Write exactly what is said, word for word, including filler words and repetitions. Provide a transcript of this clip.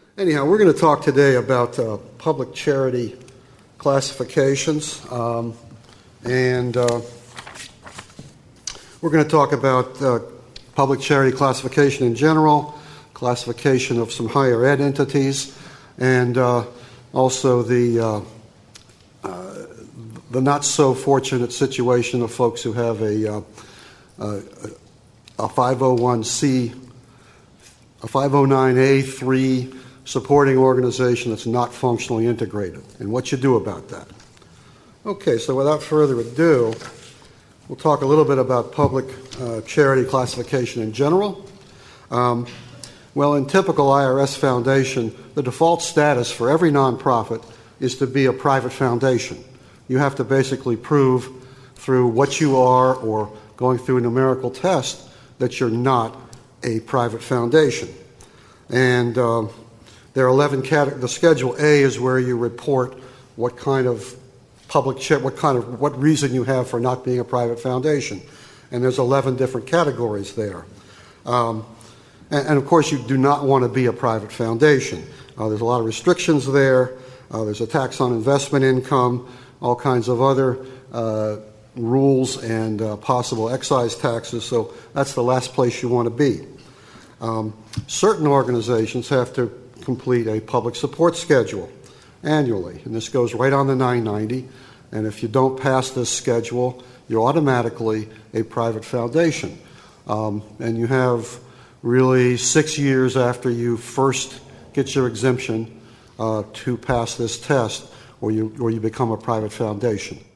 Anyhow, we're going to talk today about uh, public charity classifications, um, and uh, we're going to talk about uh, public charity classification in general, classification of some higher ed entities, and uh, also the uh, uh, the not so fortunate situation of folks who have a uh, uh, a five oh one c, a five oh nine A three supporting organization that's not functionally integrated, and what you do about that. Okay, so without further ado, we'll talk a little bit about public uh, charity classification in general. Um, well, in typical I R S foundation, the default status for every nonprofit is to be a private foundation. You have to basically prove through what you are or going through a numerical test that you're not a private foundation. And uh, there are eleven categories. The Schedule A is where you report what kind of public cha- what kind of what reason you have for not being a private foundation, and there's eleven different categories there. Um, and, and of course, you do not want to be a private foundation. Uh, there's a lot of restrictions there. Uh, there's a tax on investment income, all kinds of other uh, rules, and uh, possible excise taxes. So that's the last place you want to be. Um, certain organizations have to complete a public support schedule annually, and this goes right on the nine ninety, and if you don't pass this schedule, you're automatically a private foundation. Um, and you have really six years after you first get your exemption uh, to pass this test, or you, or you become a private foundation.